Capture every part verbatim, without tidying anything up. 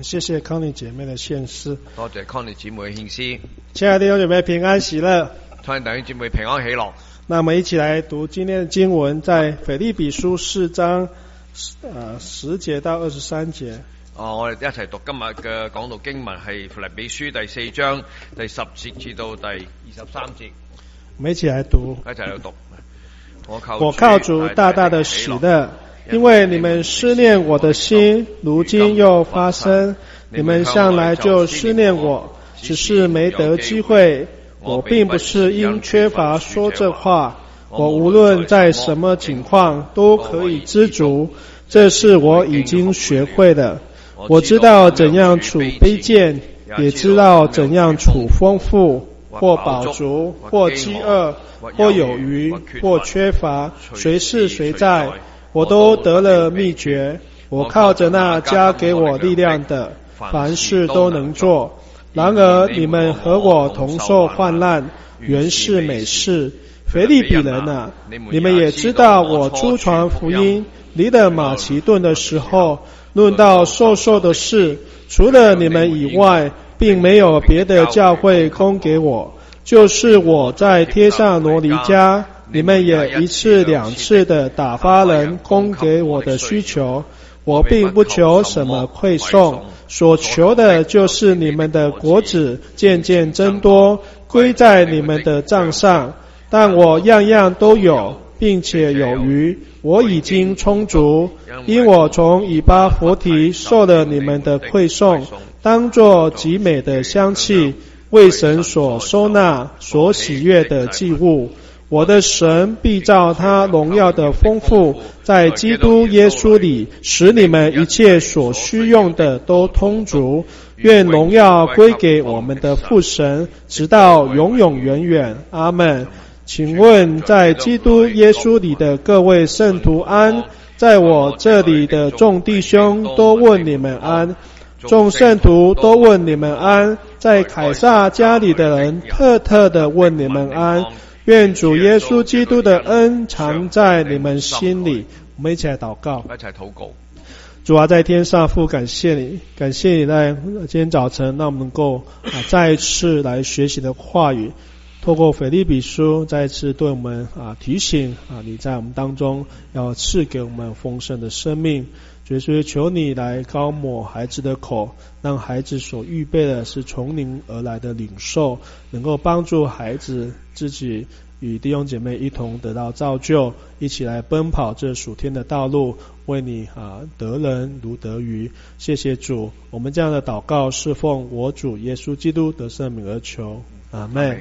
谢谢康妮姐妹的献诗。 多謝康妮姊妹嘅獻詩。 亲爱的弟兄姐妹平安喜乐。 親愛弟兄姊妹平安喜樂。 那我們一起來讀今天的經文，在腓立比書四章呃十節到二十三節。 哦，我哋一齊讀今日嘅講道經文係腓立比書第四章第十節至到第二十三節。 我們一起來讀。 一齊嚟讀。我靠我靠主大大的喜樂，因為你們思念我的心，如今又發生。你們向來就思念我，只是沒得機會。我並不是因缺乏說這話，我無論在什麼情況都可以知足，這是我已經學會的。我知道怎樣處卑賤，也知道怎樣處豐富，或飽足，或飢餓，或有餘，或缺乏，隨事隨在，我都得了秘訣。我靠着那加給我力量的，凡事都能做。然而你們和我同受患難，原是美事。腓立比人啊，你們也知道我初傳福音離了馬其頓的時候，論到授受的事，除了你們以外，並沒有別的教會供給我。就是我在帖撒羅尼迦，你們也一次兩次的打發人供給我的需求。我並不求什麼饋送，所求的就是你們的果子漸漸增多，歸在你們的帳上。但我樣樣都有，並且有餘，我已經充足，因我從以巴弗提受了你們的饋送，當作極美的香氣，為神所收納，所喜悅的祭物。我的神必照他榮耀的豐富，在基督耶穌裡，使你們一切所需用的都充足。願榮耀歸給我們的父神，直到永永遠遠。阿們。請問在基督耶穌裡的各位聖徒安，在我這裡的眾弟兄都問你們安，眾聖徒都問你們安，在凱撒家裡的人特特的問你們安。願主耶穌基督的恩常在你們心裡。我們一起來禱告。 一起禱告。 主啊，在天上父，感謝你，感謝你在今天早晨讓我們能夠啊再一次來學習的話語，透過腓立比書再一次對我們啊提醒啊你在我們當中要賜給我們豐盛的生命。所以求你來膏抹孩子的口，讓孩子所預備的是從您而來的領受，能夠幫助孩子自己與弟兄姐妹一同得到造就，一起來奔跑這屬天的道路，為你啊得人如得魚。謝謝主，我們這樣的禱告是奉我主耶穌基督的聖名而求，阿們。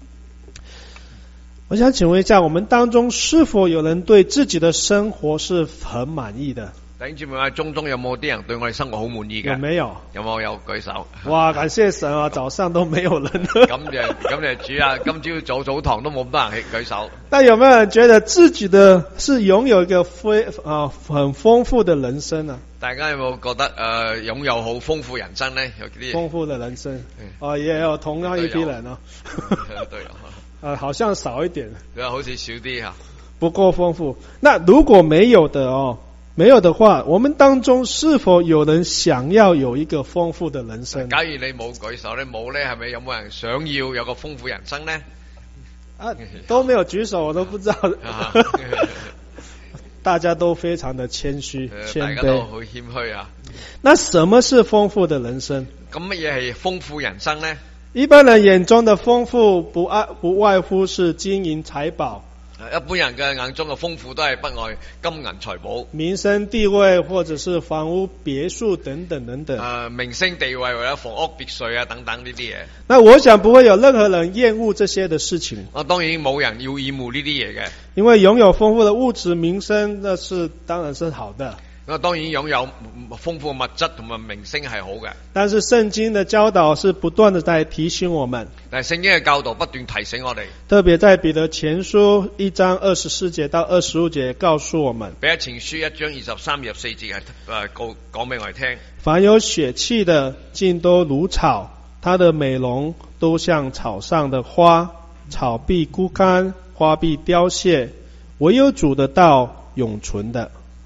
我想請問一下，我們當中是否有人對自己的生活是很滿意的？ 弟兄姊妹，中中有冇啲人對我哋生活好滿意嘅？ 有沒有？ 有冇？有舉手。 哇，感謝神啊！早上都沒有人。 咁就咁就主啊！今朝早早堂都冇咁多人舉手。 但有沒有人覺得自己的是擁有一個非啊很豐富的人生啊？ 大家有冇覺得誒擁有好豐富人生呢？有啲豐富的人生，哦，也有同樣一批人哦。 對啊。 呃，好像少一點。 對啊，好似少啲吓。 不夠豐富。那如果沒有的哦？沒有的話，我們當中是否有人想要有一個豐富的人生？ 假如你冇舉手咧，冇咧，係咪有冇人想要有個豐富人生呢？ 啊，都沒有舉手，我都不知道。大家都非常的謙虛，謙卑， 大家都好謙虛啊。 那什麼是豐富的人生？ 咁乜嘢係豐富人生呢？ 一般人眼中的豐富不外不外乎是金銀財寶。 一般人嘅眼中嘅豐富都係不外金銀財寶、 民生地位，或者是房屋別墅等等等等。 誒，名聲地位或者房屋別墅啊等等呢啲嘢。 那我想不會有任何人厭惡這些的事情。 啊，當然冇人要厭惡呢啲嘢嘅， 因為擁有豐富的物質名聲，那是當然是好的。 那當然擁有豐富嘅物質同埋名聲係好嘅， 但是聖經的教導是不斷的在提醒我們。 但係聖經嘅教導不斷提醒我哋， 特別在彼得前書一章二十四節到二十五節告訴我們， 彼得前書一章二十三、二十四節係誒講講俾我哋聽。 凡有血氣的，盡都如草，它的美容都像草上的花，草必枯乾，花必凋謝，唯有主的道永存的。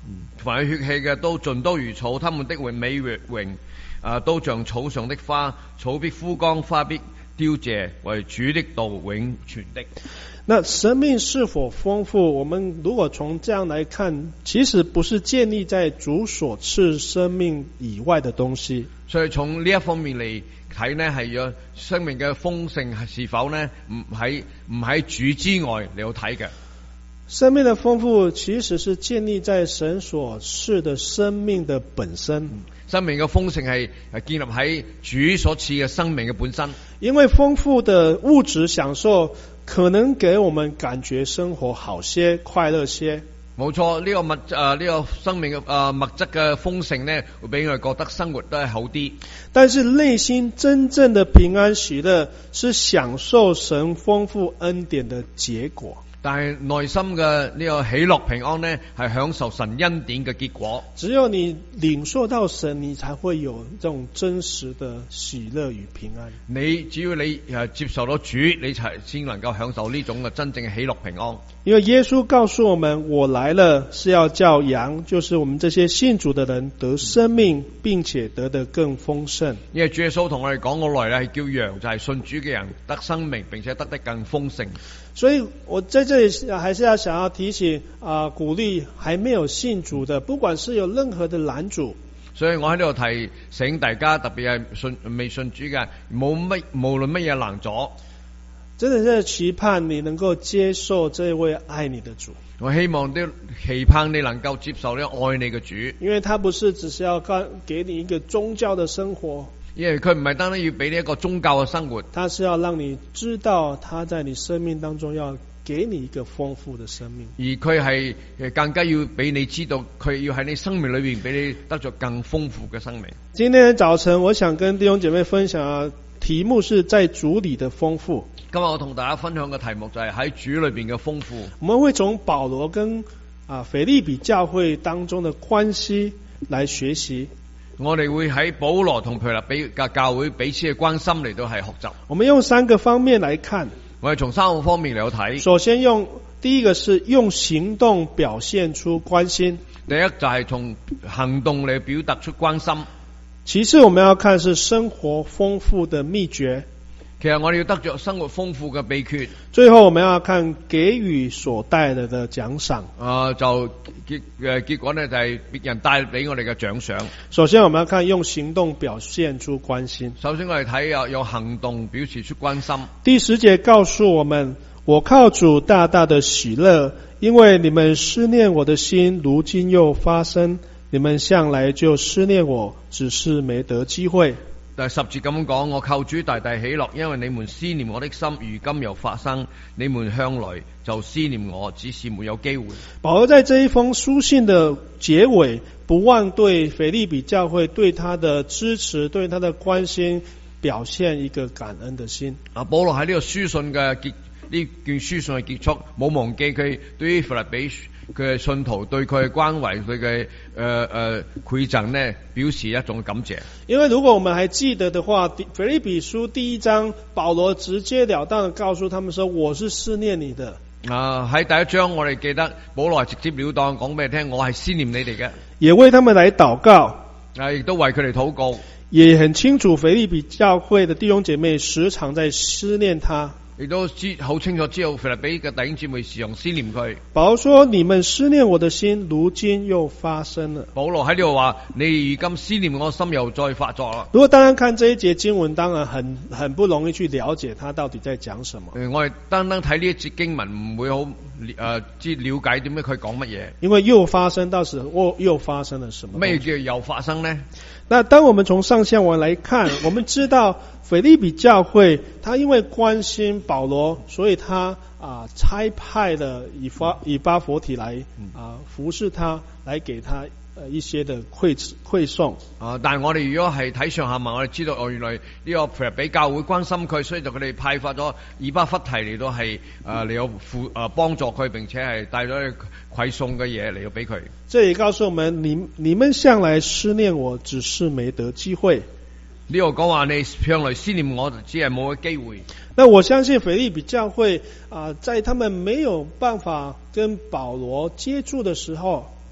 凡有血氣嘅都盡都如草，他們的榮美榮啊都像草上的花，草必枯乾，花必凋謝，為主的道永存的。 那生命是否豐富？我們如果從這樣來看，其實不是建立在主所賜生命以外的東西。 所以從呢一方面嚟睇呢，係有生命嘅豐盛是否呢？唔喺唔喺主之外你要睇嘅。 生命的豐富其實是建立在神所賜的生命的本身。 生命嘅豐盛係建立喺主所賜嘅生命嘅本身。 因為豐富的物質享受可能給我們感覺生活好些、快樂些。 冇錯，呢、這個物誒呢、呃這個生命嘅誒、呃、物質嘅豐盛呢，會俾我哋覺得生活都係好啲。 但是內心真正的平安喜樂，是享受神豐富恩典的結果。 但係內心嘅呢個喜樂平安呢，係享受神恩典嘅結果。 只有你領受到神，你才會有這種真實的喜樂與平安。 你只要你誒接受到主，你才先能夠享受呢種嘅真正嘅喜樂平安。 因為耶穌告訴我們，我來了是要叫羊，就是我們這些信主的人得生命，並且得得更豐盛。 因為主耶穌同我哋講，我來咧係叫羊，就係信主嘅人得生命，並且得得更豐盛。 所以我在這裏還是要想要提醒啊、呃，鼓勵還沒有信主的，不管是有任何的攔阻。 所以我喺呢度提醒大家，特別係信未信主嘅，冇乜無論乜嘢攔阻， 真的是期盼你能夠接受這位愛你的主。 我希望都期盼你能夠接受呢個愛你嘅主， 因為他不是只是要給你一個宗教的生活。 因為佢唔係單單要俾你一個宗教嘅生活， 他是要讓你知道他在你生命當中要給你一個豐富的生命， 而佢係更加要俾你知道，佢要喺你生命裏邊俾你得着更豐富嘅生命。 今天早晨我想跟弟兄姐妹分享嘅題目是在主裏的豐富。 今日我同大家分享嘅題目就係喺主裏邊嘅豐富。 我們會從保羅跟啊腓立比教會當中的關係來學習。 我哋會喺保羅同腓立比嘅教會彼此嘅關心嚟到係學習。 我們用三個方面來看， 我哋從三個方面嚟到睇。 首先用第一個是用行動表現出關心。 第一就係從行動嚟表達出關心。 其次我們要看是生活豐富的秘訣。 其實我哋要得着生活豐富嘅秘訣。 最後我們要看給予所帶來的獎賞。 啊、呃，就結誒結果呢就係別人帶俾我哋嘅獎賞。 首先我們要看用行動表現出關心。 首先我哋睇啊，用行動表示出關心。 第十節告訴我們，我靠主大大的喜樂，因為你們思念我的心，如今又發生。你們向來就思念我，只是沒得機會。 第十節咁講，我靠主大大喜樂，因為你們思念我的心，如今又發生。你們向來就思念我，只是沒有機會。 保羅在這一封書信的結尾，不忘對腓立比教會對他的支持、對他的關心，表現一個感恩的心。 啊，保羅喺呢個書信嘅結呢卷書信嘅結束，冇忘記佢對於腓立比佢嘅信徒對佢嘅關懷，佢嘅誒誒饋贈呢，表示一種感謝。 因為如果我們還記得的話，腓立比書第一章，保羅直截了當地告訴他們說：我是思念你的。 啊，喺第一章我哋記得保羅直接了當講俾你聽，我係思念你哋嘅， 也為他們來禱告。 啊，亦都為佢哋禱告。 也很清楚腓立比教會的弟兄姐妹時常在思念他。 亦都知好清楚知道腓立比嘅弟兄姊妹時常思念佢。 保羅說：你們思念我的心，如今又發生了。 保羅喺呢度話：你如今思念我心又再發作啦。 如果單單看這一節經文，當然很很不容易去了解他到底在講什麼。 呃、我哋單單睇呢一節經文唔會好誒知了解點解佢講乜嘢。因為又發生，到時又又發生了什麼？ 咩叫又發生呢？ 那當我們從上下文來看，我們知道腓立比教會，他因為關心保羅，所以他啊差派了以巴以巴弗提來啊服侍他，來給他呃一些的饋饋送啊。但係我哋如果係睇上下文，我哋知道哦，原來呢個腓立比教會關心佢，所以就佢哋派發咗以巴弗提嚟到係誒嚟到輔誒幫助佢，並且係帶咗饋送嘅嘢嚟到俾佢。 這也告訴我們，你你們向來思念我，只是沒得機會。 呢個講話你向來思念我，只係冇個機會。 那我相信腓立比教會啊、呃，在他們沒有辦法跟保羅接觸的時候，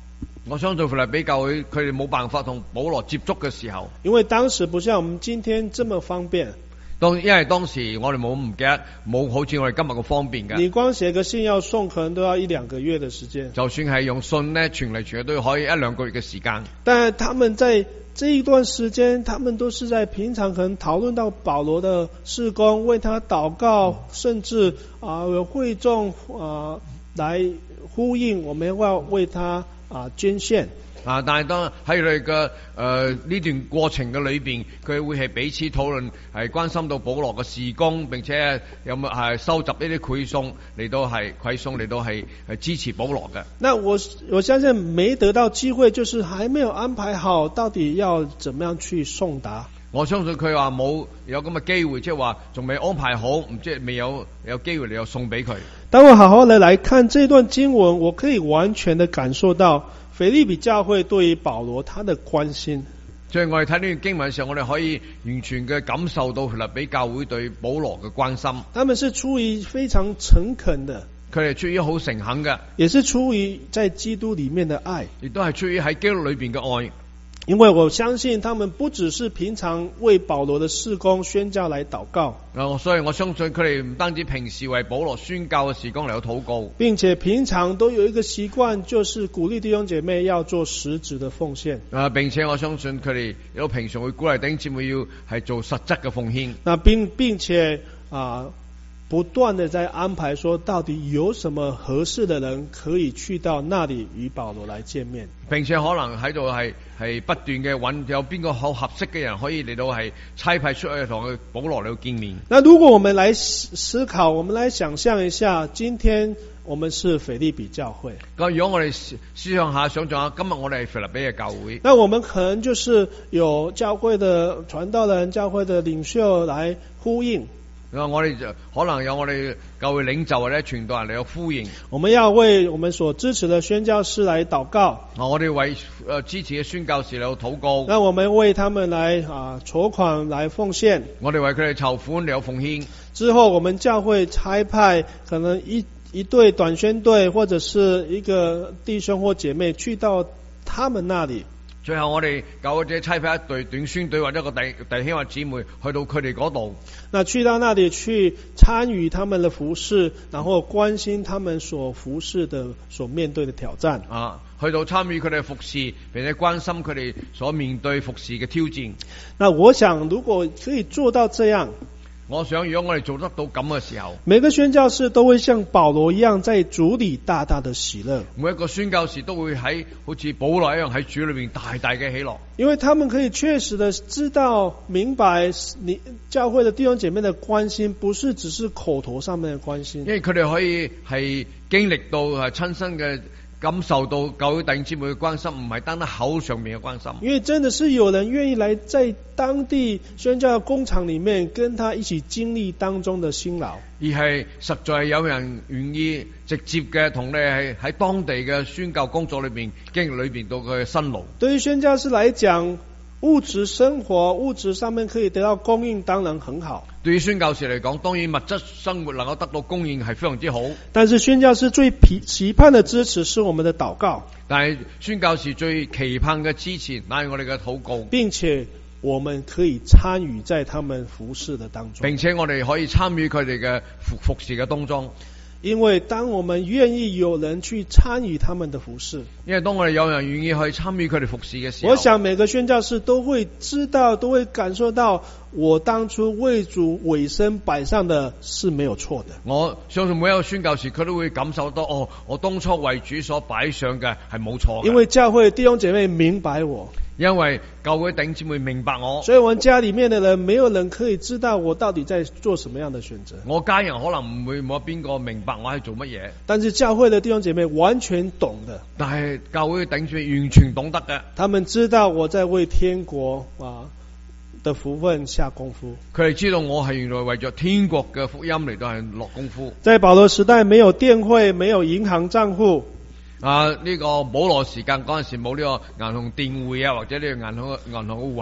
我相信腓立比教會佢哋冇辦法同保羅接觸嘅時候， 因為當時不像我們今天這麼方便。 當因為當時我哋冇唔記得冇好似我哋今日咁方便嘅。 你光寫個信要送，可能都要一兩個月嘅時間。 就算係用信咧傳嚟傳去都可以一兩個月嘅時間。 但係他們在這一段時間，他們都是在平常可能討論到保羅的事工，為他禱告，甚至啊有會眾啊來呼應，我們要為他啊捐獻。 啊！但係當喺佢哋嘅誒呢段過程嘅裏邊，佢會係彼此討論，係關心到保羅嘅事工，並且有冇係收集呢啲饋送嚟到係饋送嚟到係係支持保羅嘅。 那我我相信沒得到機會，就是還沒有安排好，到底要怎麼樣去送達。 我相信佢話冇有咁嘅機會，即係話仲未安排好，唔即係未有有機會你又送俾佢。 當我好好地來看這段經文，我可以完全的感受到腓立比教會對於保羅他的關心。 所以我哋睇呢段經文嘅時候，我哋可以完全嘅感受到腓立比教會對保羅嘅關心。 他們是出於非常誠懇的， 佢哋出於好誠懇嘅， 也是出於在基督裏面的愛， 亦都係出於喺基督裏邊嘅愛。 因為我相信他們不只是平常為保羅的事工宣教來禱告， 啊，所以我相信佢哋唔單止平時為保羅宣教嘅事工嚟到禱告， 並且平常都有一個習慣，就是鼓勵弟兄姐妹要做實質的奉獻。 啊，並且我相信佢哋有平常會鼓勵弟兄姊妹要係做實質嘅奉獻。 那並並且啊，不斷的在安排說，到底有什麼合適的人可以去到那裡與保羅來見面， 並且可能喺度係係不斷嘅揾有邊個好合適嘅人可以嚟到係差派出去同佢保羅嚟到見面。 那如果我們來思考，我們來想象一下，今天我們是腓立比教會。 咁如果我哋思想下、想象下，今日我哋係腓立比嘅教會， 那我們可能就是有教會的傳道人、教會的領袖來呼應。 我哋就可能有我哋教會領袖或者傳道人嚟到呼應。 我們要為我們所支持的宣教士來禱告。 我哋為誒支持嘅宣教士嚟到禱告。 那我們為他們來啊籌款來奉獻。 我哋為佢哋籌款嚟到奉獻。之後我們教會差派可能一一隊短宣隊或者是一個弟兄或姐妹去到他們那裡。 最後我哋教會者差派一隊短宣隊或者一個弟弟兄或姊妹去到佢哋嗰度， 那去到那裡去參與他們的服事，然後關心他們所服事的所面對的挑戰啊，去到參與佢哋嘅服事，並且關心佢哋所面對服事嘅挑戰。 那我想如果可以做到這樣， 我想如果我哋做得到咁嘅時候， 每個宣教士都會像保羅一樣在主裡大大的喜樂。 每一個宣教士都會喺好似保羅一樣喺主裏面大大嘅喜樂， 因為他們可以確實的知道明白你教會的弟兄姐妹的關心，不是只是口頭上面的關心。 因為佢哋可以係經歷到係親身嘅感受到教會弟兄姊妹嘅關心，唔係單單口上面嘅關心。 因為真的是有人願意來在當地宣教工廠裡面跟他一起經歷當中的辛勞， 而係實在有人願意直接嘅同你係喺當地嘅宣教工作裏邊經歷裏邊到佢嘅辛勞。 對於宣教士來講，物質生活物質上面可以得到供應當然很好。 對於宣教士嚟講，當然物質生活能夠得到供應係非常之好。 但是宣教士最期盼的支持是我們的禱告。 但係宣教士最期盼嘅支持乃係我哋嘅禱告， 並且我們可以參與在他們服事的當中， 並且我哋可以參與佢哋嘅服服事嘅當中。 因為當我們願意有人去參與他們的服事， 因為當我哋有人願意去參與佢哋服事嘅時候， 我想每個宣教士都會知道，都會感受到我當初為主委身擺上的是沒有錯的。 我相信每一個宣教士佢都會感受到，哦，我當初為主所擺上嘅係冇錯嘅。 因為教會弟兄姐妹明白我， 因為教會弟兄姊妹明白我， 所以我們家裏面的人沒有人可以知道我到底在做什麼樣的選擇。 我家人可能唔會冇邊個明白我係做乜嘢， 但是教會的弟兄姐妹完全懂的。 但係教會弟兄姊妹完全懂得嘅， 他們知道我在為天國啊的福分下功夫。 佢哋知道我係原來為咗天國嘅福音嚟到係落功夫。 在保羅時代沒有電匯，沒有銀行賬戶。 啊！呢、這個保羅時間嗰陣時冇呢個銀行電匯啊，或者呢個銀行銀行嘅戶口。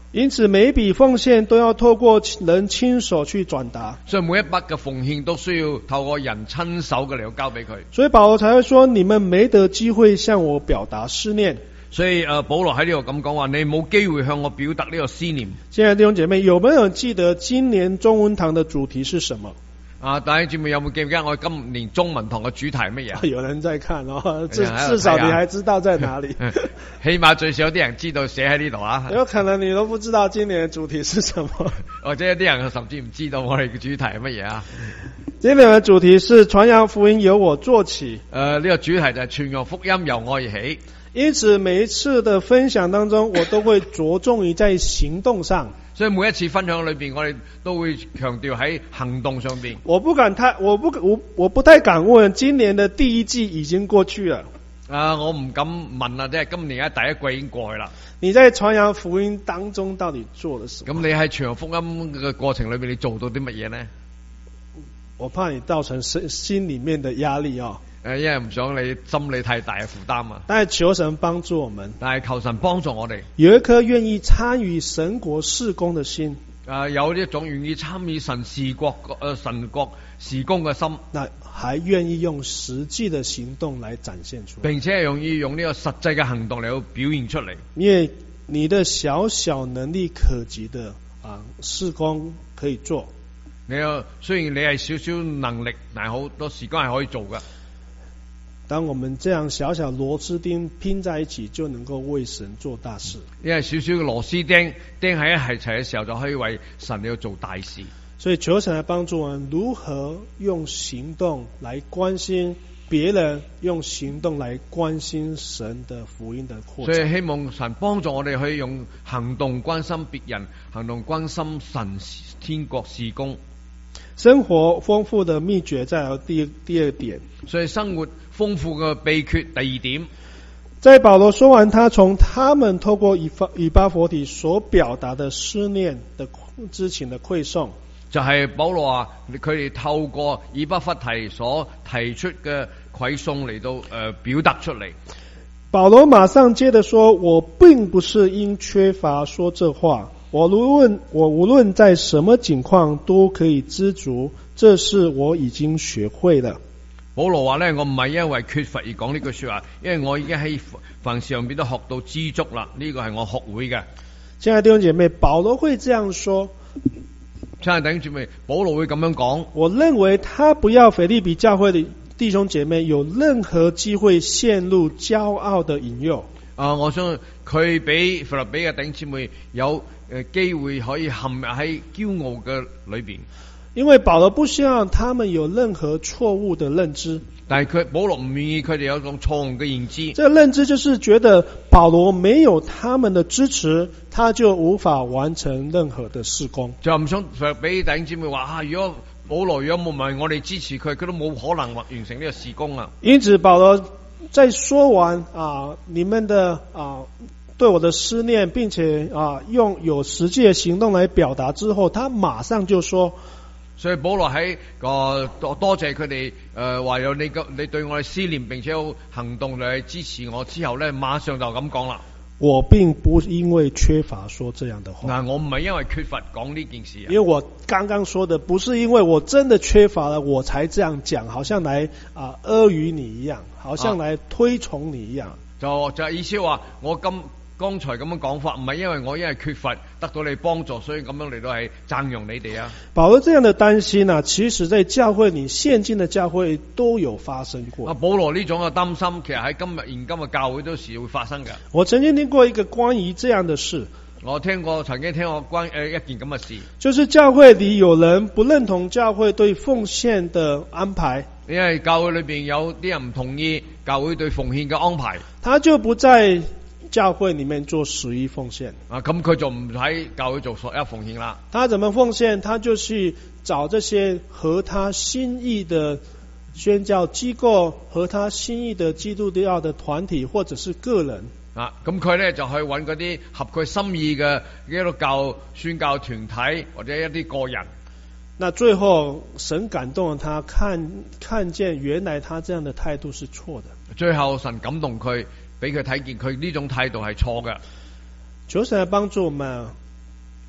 因此每一筆奉獻都要透過人親手去轉達， 所以每一筆嘅奉獻都需要透過人親手嘅嚟到交俾佢。 所以保羅才會說：你們沒得機會向我表達思念。 所以誒、呃，保羅喺呢度咁講話，你冇機會向我表達呢個思念。 親愛的弟兄姐妹，有沒有人記得今年中文堂的主題是什麼？ 啊！大家節目有冇記唔記得我哋今年中文堂嘅主題係乜嘢？ 有人在看哦，至至少你還知道在哪裡。 起碼最少有啲人知道寫喺呢度啊。 有可能你都不知道今年嘅主題是什麼， 或者有啲人甚至唔知道我哋嘅主題係乜嘢啊？ 今年嘅主題是傳揚福音由我做起。 誒、呃，呢、這個主題就係傳揚福音由我而起。 因此每一次的分享當中，我都會着重於在行動上。 所以每一次分享裏邊，我哋都會強調喺行動上邊。 我不敢太，我不我我不太敢問，今年的第一季已經過去了。 啊，我唔敢問啊，即係今年嘅第一季已經過去啦。 你在傳揚福音當中到底做了什麼？ 咁你喺傳揚福音嘅過程裏邊，你做到啲乜嘢呢？ 我怕你造成心心裏面的壓力哦。 誒，因為唔想你心理太大嘅負擔啊。 但係求神幫助我們， 但係求神幫助我哋， 有一顆願意參與神國事工的心。 啊，有一種願意參與神事國誒、呃、神國事工嘅心。 那還願意用實際的行動來展現出來， 並且係容易用呢個實際嘅行動嚟到表現出嚟。 因為你的小小能力可及的啊事工可以做。 你有雖然你係少少能力，但係好多時間係可以做㗎。 當我們這樣小小螺絲釘拼在一起，就能夠為神做大事。 因為少少嘅螺絲釘釘喺一齊齊嘅時候，就可以為神要做大事。 所以求神來幫助我們如何用行動來關心別人，用行動來關心神的福音的擴展。 所以希望神幫助我哋可以用行動關心別人，行動關心神天國事工。 生活豐富的秘訣，再有第第二點。 所以生活豐富嘅秘訣，第二點， 在保羅說完他從他們透過以巴以巴弗提所表達的思念的之情的饋送， 就係、是、保羅話佢哋透過以巴弗提所提出嘅饋送嚟到誒、呃、表達出嚟。 保羅馬上接着說：我並不是因缺乏說這話。我無論我無論在什麼境況都可以知足，這是我已經學會了。 保羅話咧，我唔係因為缺乏而講呢句說話，因為我已經喺凡事上邊都學到知足啦。呢、這個係我學會嘅。親愛的弟兄姐妹，保羅會這樣說。 親愛的弟兄姐妹，保羅會咁樣講。 我認為他不要腓立比教會的弟兄姐妹有任何機會陷入驕傲的引誘。 啊、呃，我想佢俾腓立比嘅弟兄姊妹有誒機會可以陷入喺驕傲嘅裏邊， 因為保羅不希望他們有任何錯誤的認知。 但係佢保羅唔願意佢哋有一種錯誤嘅認知。 這個認知就是覺得保羅沒有他們的支持，他就無法完成任何的事工。 就唔想腓立比弟兄姊妹話啊，如果保羅如果冇埋我哋支持佢，佢都冇可能完成呢個事工啊。 因此保羅在說完啊，你們的啊對我的思念，並且啊用有實際的行動來表達之後，他馬上就說， 所以保羅喺個多多謝佢哋誒話有你個你對我嘅思念，並且有行動嚟支持我之後咧，馬上就咁講啦。 我並不因為缺乏說這樣的話。 嗱，我唔係因為缺乏講呢件事啊。 因為我剛剛說的不是因為我真的缺乏了，我才這樣講，好像來啊阿諛你一樣，好像來推崇你一樣。啊、 就就意思話我咁。剛才咁樣講法，唔係因為我因為缺乏得到你幫助，所以咁樣嚟到係讚揚你哋啊。 保羅這樣的擔心啊，其實在教會裏現今的教會都有發生過。啊， 保羅呢種嘅擔心，其實喺今日現今嘅教會都是會發生嘅。 我曾經聽過一個關於這樣的事， 我聽過曾經聽過關誒、呃、一件咁嘅事， 就是教會裏有人不認同教會對奉獻的安排， 因為教會裏邊有啲人唔同意教會對奉獻嘅安排， 他就不在教會裏面做十一奉獻啊，咁佢就唔喺教會做十一奉獻啦。 他怎麼奉獻？他就去找這些合他心意的宣教機構，合他心意的基督教的團體，或者是個人啊。咁佢咧就去揾嗰啲合佢心意嘅基督教宣教團體或者一啲個人。 那最後神感動了他，看看見原來他這樣的態度是錯的。 最後神感動佢，俾佢睇見佢呢種態度係錯嘅。 求神來幫助我們，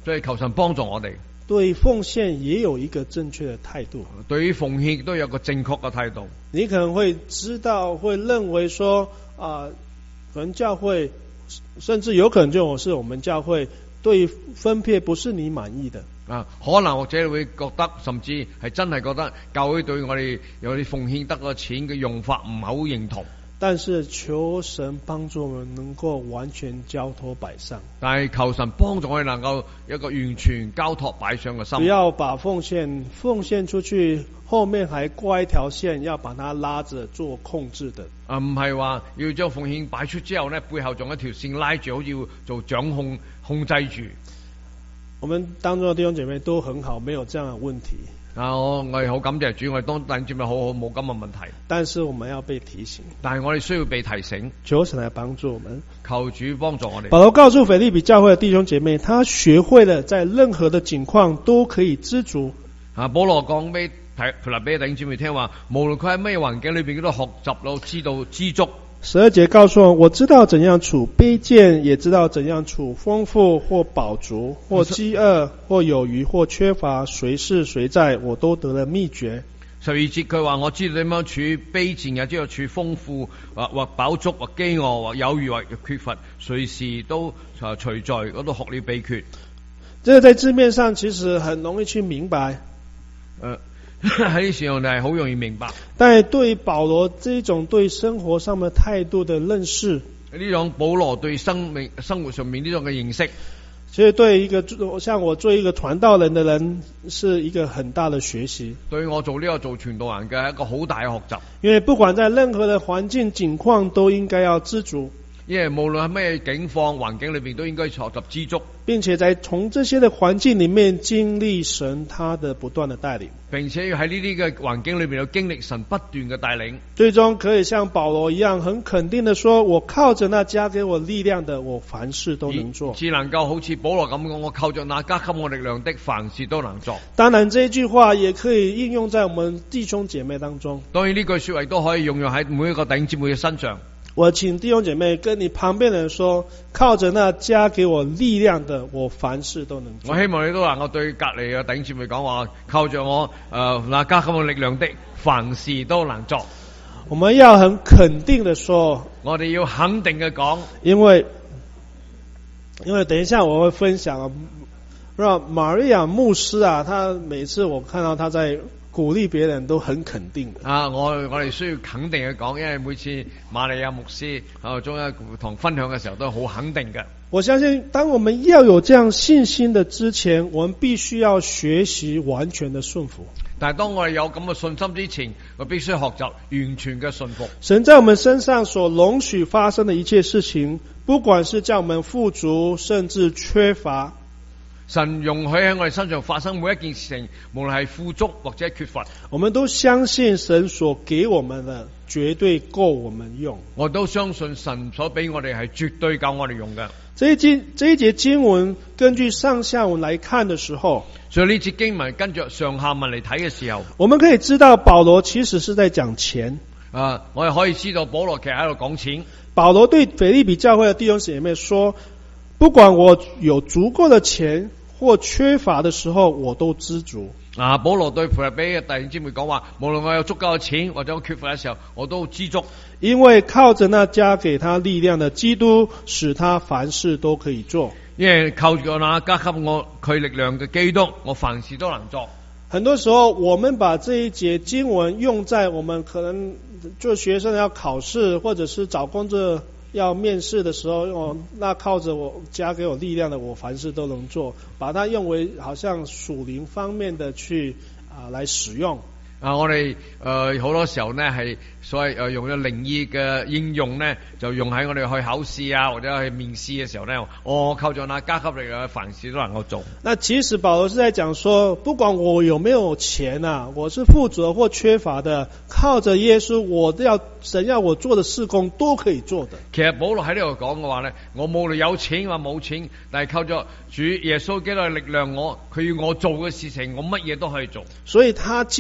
所以求神幫助我哋。 對奉獻也有一個正確的態度。 對於奉獻都有個正確嘅態度。 你可能會知道，會認為說啊、呃，可能教會，甚至有可能就是我們教會對分配不是你滿意的。 啊，可能或者會覺得，甚至係真係覺得教會對我哋有啲奉獻得個錢嘅用法唔係好認同。 但是求神幫助我們能夠完全交託擺上。 但係求神幫助我哋能夠一個完全交託擺上嘅心。 不要把奉獻奉獻出去，後面還掛一條線，要把它拉着做控制的。 啊，唔係話要將奉獻擺出之後呢，背後仲有一條線拉住，好似要做掌控控制住。 我們當中的弟兄姐妹都很好，沒有這樣的問題。 啊，我我哋好感謝主，我哋當弟兄姐妹好好，冇咁嘅問題。 但是我們要被提醒， 但係我哋需要被提醒， 求神來幫助我們， 求主幫助我哋。 保羅告訴腓立比教會的弟兄姐妹，他學會了在任何的境況都可以知足。 啊，保羅講俾腓立比弟兄姐妹聽話，無論佢喺咩環境裏邊，都學習到知道知足。 十二節告訴我，我知道怎樣處卑賤，也知道怎樣處豐富或飽足，或飢餓，或有餘，或缺乏，隨事隨在，我都得了秘訣。 十二節佢話，我知道點樣處卑賤，也知道處豐富，或或飽足，或飢餓，或有餘，或缺乏，隨時都啊隨在，我都學了秘訣。 這個在字面上其實很容易去明白。 呃喺呢時候係好容易明白， 但係對保羅這種對生活上的態度的認識， 呢種保羅對生命生活上面呢種嘅認識， 其實對一個像我做一個傳道人的人，是一個很大的學習。 對我做呢個做傳道人嘅係一個好大嘅學習。 因為不管在任何的環境境況，都應該要知足。 因為無論係咩境況環境裏邊，都應該學習知足， 並且在從這些的環境裏面經歷神他的不斷的帶領， 並且要喺呢啲嘅環境裏邊有經歷神不斷嘅帶領， 最終可以像保羅一樣很肯定的說，我靠着那加給我力量的，我凡事都能做。 只能夠好似保羅咁講，我靠着那加給我力量的，凡事都能做。 當然這句話也可以應用在我們弟兄姐妹當中。 當然呢句說話都可以用用喺每一個弟兄姊妹嘅身上。 我請弟兄姐妹跟你旁邊的人說，靠着那加給我力量的，我凡事都能做。 我希望你都能夠對隔籬嘅弟兄姊妹講話，靠着我誒那加給我力量的，凡事都能做。 我們要很肯定的說， 我哋要肯定嘅講， 因為因為等一下我會分享啊，讓瑪利亞牧師啊，他每次我看到他在鼓勵別人都很肯定的啊！我我哋需要肯定嘅講，因為每次瑪利亞牧師喺中一同分享嘅時候都好肯定嘅。 我相信，當我們要有這樣信心的之前，我們必須要學習完全的順服。 但係當我哋有咁嘅信心之前，我必須學習完全嘅順服。 神在我們身上所容許發生的一切事情，不管是叫我們富足，甚至缺乏。 神容許喺我哋身上發生每一件事情，無論係富足或者缺乏， 我們都相信神所給我們的絕對夠我們用。 我都相信神所俾我哋係絕對夠我哋用嘅。 這一節這一節經文，根據上下文來看的時候， 所以呢節經文跟着上下文嚟睇嘅時候， 我們可以知道保羅其實是在講錢。 啊，我哋可以知道保羅其實喺度講錢。 保羅對腓立比教會的弟兄姐妹說，不管我有足夠的錢或缺乏的時候，我都知足。 啊，保羅對腓立比嘅弟兄姊妹講話，無論我有足夠嘅錢或者我缺乏嘅時候，我都知足。 因為靠着那加給他力量的基督，使他凡事都可以做。 因為靠住那加給我佢力量嘅基督，我凡事都能做。 很多時候，我們把這一節經文用在我們可能做學生要考試，或者是找工作要面試的時候，哦，那靠着我加給我力量的，我凡事都能做，把它用為好像屬靈方面的去啊、呃、來使用。 啊，我哋誒好多時候呢係所謂誒、呃、用咗靈意嘅應用呢，就用喺我哋去考試啊或者去面試嘅時候呢，我、哦、靠住那加給力嘅凡事都能夠做。 那其實保羅是在講說，不管我有沒有錢啊，我是富足或缺乏的，靠着耶穌，我要神要我做的事工都可以做的。 其實保羅喺呢度講嘅話呢，我無論有錢或冇錢，但係靠住主耶穌基督嘅力量，我佢要我做嘅事情，我乜嘢都可以做。 所以他經歷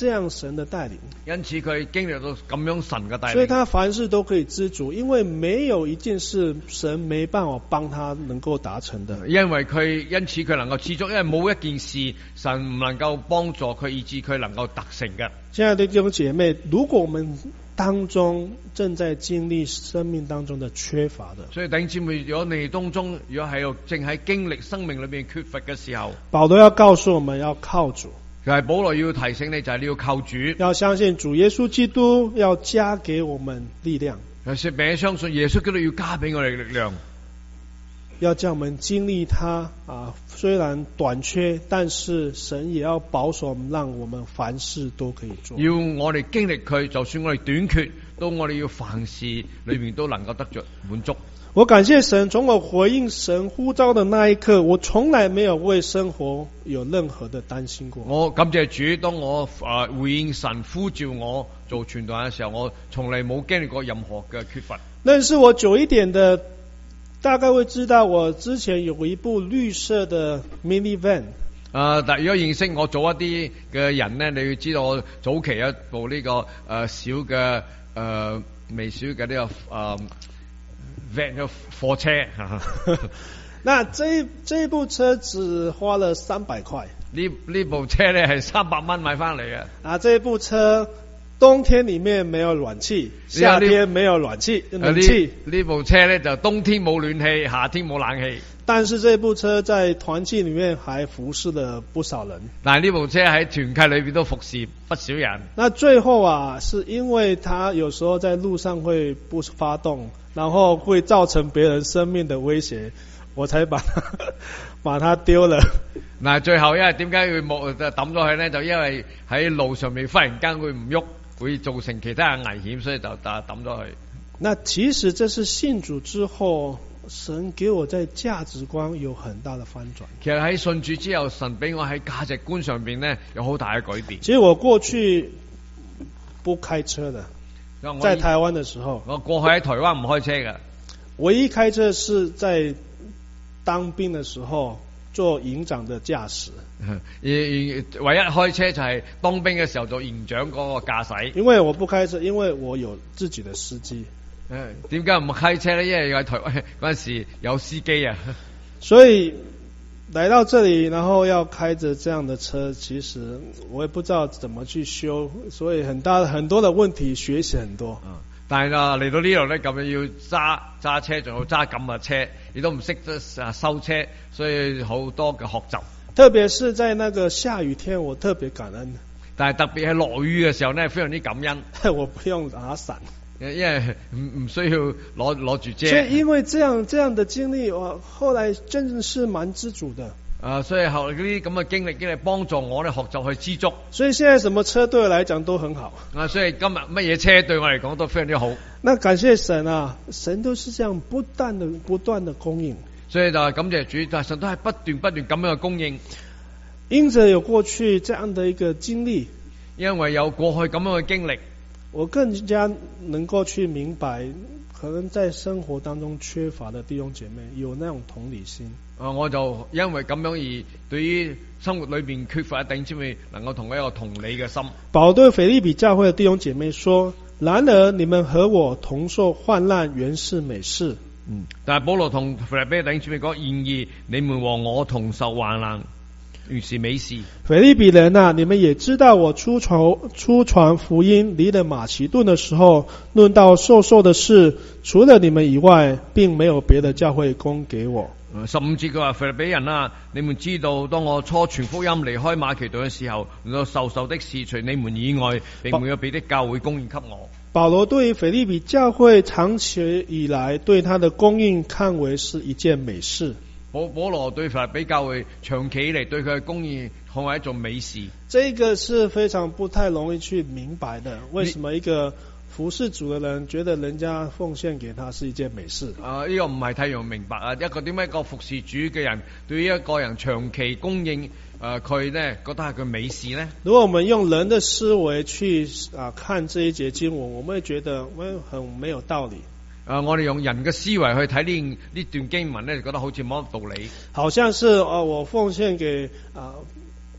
这样神的帶領， 因此佢經歷到咁樣神嘅帶領， 所以他凡事都可以知足，因為沒有一件事神沒辦法幫他能夠達成的。 因為佢因此佢能夠知足，因為冇一件事神唔能夠幫助佢，以致佢能夠達成嘅。 親愛的弟兄姐妹，如果我們當中正在經歷生命當中的缺乏的， 所以弟兄姊妹，如果你當中如果係正喺經歷生命裏面缺乏嘅時候， 保羅要告訴我們要靠主， 就係保羅要提醒你，就係你要靠主， 要相信主耶穌基督要加給我們力量， 並相信耶穌基督要加俾我哋力量， 要叫我們經歷他啊，雖然短缺，但是神也要保守，讓我們凡事都可以做。 要我哋經歷佢，就算我哋短缺，都我哋要凡事裏面都能夠得着滿足。 我感謝神，從我回應神呼召的那一刻，我從來沒有為生活有任何的擔心過。 我感謝主，當我啊回應神呼召我做傳道人嘅時候，我從來冇經歷過任何嘅缺乏。 認識我久一點的，大概會知道我之前有一部綠色的 minivan。 啊！但如果認識我早一啲嘅人咧，你要知道我早期一部呢、這個誒、呃、小嘅誒微小嘅呢、這個誒、呃、van 嘅貨車。 那這這部車只花了三百塊。 呢呢部車咧係三百蚊買翻嚟嘅。啊， 這部車冬天裏面沒有暖氣，夏天沒有暖氣，冷氣。 呢部車咧就冬天冇暖氣，夏天冇冷氣。 但是這部車在團契裏面還服侍了不少人。 但係呢部車喺團契裏邊都服侍不少人。 那最後啊，是因為他有時候在路上會不發動，然後會造成別人生命的威脅，我才把它把它丟了。 嗱，最後因為點解會冇抌咗佢呢？就因為喺路上面忽然間會唔喐，會造成其他人危險，所以就抌咗佢。 那其實這是信主之後，神給我在價值觀有很大的翻轉。 其實喺信主之後，神俾我喺價值觀上邊呢有好大嘅改變。 其實我過去不開車的，在台灣的時候， 我過去喺台灣唔開車嘅， 唯一開車是在當兵的時候做營長的駕駛。 而唯一開車就係當兵嘅時候做營長嗰個駕駛。 因為我不開車，因為我有自己的司機。 誒，點解唔開車呢？因為喺台灣嗰陣時有司機啊。所以來到這裡，然後要開着這樣的車，其實我也不知道怎麼去修，所以很大很多的問題學習很多。嗯， 但係啊嚟到呢度咧，咁要揸揸車，仲要揸咁嘅車，亦都唔識得啊收車，所以好多嘅學習。 特別是在那個下雨天，我特別感恩。 但係特別係落雨嘅時候呢，非常之感恩。 我不用拿傘。 因為唔唔需要攞攞住遮。 所以因為這樣這樣的經歷，我後來真的是蠻知足的。 啊，所以後來嗰啲咁嘅經歷，經歷幫助我咧學習去知足。 所以現在什麼車對我來講都很好。 啊，所以今日乜嘢車對我嚟講都非常之好。 那感謝神啊，神都是這樣不斷的不斷的供應。 所以就係感謝主，但神都係不斷不斷咁樣嘅供應。 因着有過去這樣的一個經歷， 因為有過去咁樣嘅經歷， 我更加能夠去明白，可能在生活當中缺乏的弟兄姐妹有那種同理心。 啊，我就因為咁樣而對於生活裏邊缺乏一弟兄姊妹，能夠同佢一個同理嘅心。 保羅對腓立比教會的弟兄姐妹說：然而你們和我同受患難，原是美事。 嗯，但係保羅同腓立比嘅弟兄姊妹講：然而你們和我同受患難，原是美事。 腓立比人啊，你們也知道我出傳出傳福音離了馬其頓的時候，論到授受的事，除了你們以外，並沒有別的教會供給我。 十五節佢話：腓立比人啊，你們知道當我初傳福音離開馬其頓嘅時候，論到授受的事，除你們以外，並沒有別的教會供應給我。 保羅對腓立比教會長期以來對他的供應看為是一件美事。 保保羅對腓立比教會長期以嚟對佢嘅供應看為一種美事。 這個是非常不太容易去明白的，為什麼一個服侍主的人覺得人家奉獻給他是一件美事？ 啊，呢個唔係太容易明白啊！一個點解一個服侍主嘅人對於一個人長期供應誒佢呢覺得係佢美事呢？ 如果我們用人的思維去啊看這一節經文，我們會覺得我很沒有道理。 啊！我哋用人嘅思維去睇呢呢段經文咧，就覺得好似冇乜道理。 好像是哦、啊，我奉獻給啊